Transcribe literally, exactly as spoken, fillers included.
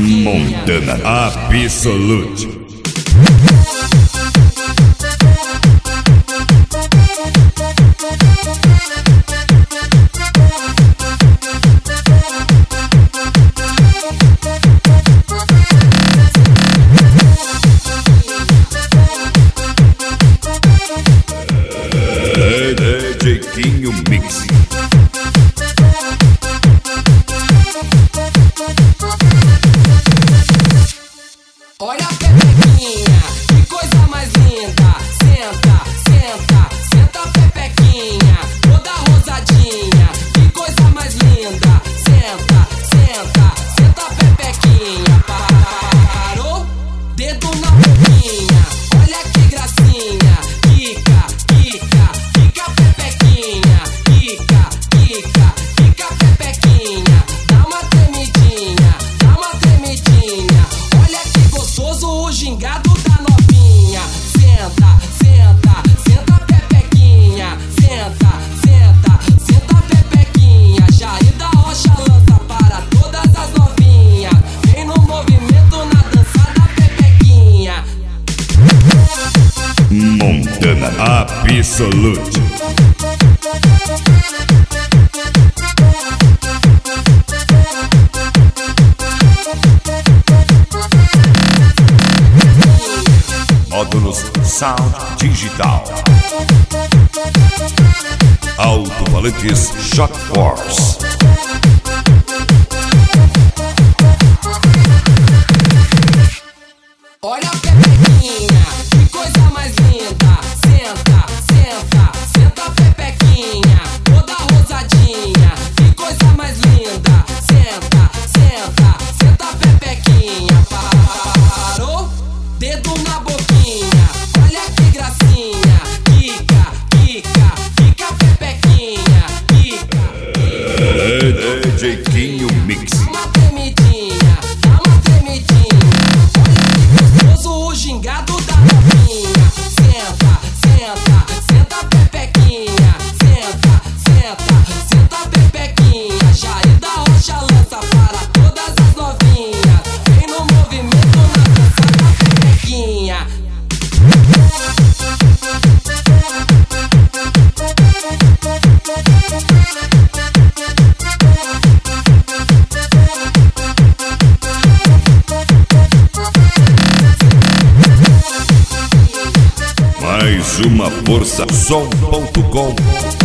Montana Absolute. D J Quinho Mix. Olha a pepequinha, que coisa mais linda. Senta, senta, senta pepequinha, toda rosadinha, que coisa mais linda. Senta, senta, senta pepequinha. Parou, dedo na boquinha, olha que gracinha. Quica, quica, quica pepequinha. Quica, quica, quica pepequinha. Dá uma tremidinha, dá uma tremidinha. Olha que gostoso o gingado da novinha. Senta, senta, senta pepequinha. Senta, senta, senta pepequinha. Jair da Rocha lança para todas as novinhas. Vem no movimento na dança da pepequinha. Montana Absolute. Módulos Sound Digital. Alto-falantes Shock Force. Olha a pepequinha, que coisa mais linda. Senta, senta, senta pepequinha, toda rosadinha, que coisa mais linda. Senta, senta, senta pepequinha. Parou, dedo na boquinha, olha que gracinha. Quica, quica, quica pepequinha. Quica, D J Quinho Mix. uma tremidinha, dá uma tremidinha. Olha que gostoso o gingado da novinha. Senta, senta, senta pepequinha. Senta, senta, senta pepequinha. Jair da Rocha lança para todas as novinhas. Vem no movimento na dança da pepequinha. Mais uma força som ponto com.